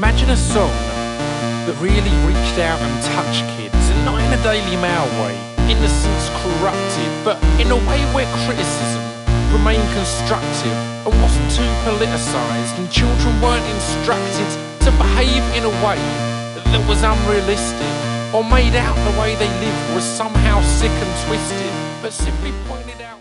Imagine a song that really reached out and touched kids, and not in a Daily Mail way, innocence corrupted, but in a way where criticism remained constructive and wasn't too politicised, and children weren't instructed to behave in a way that was unrealistic, or made out the way they lived was somehow sick and twisted, but simply pointed out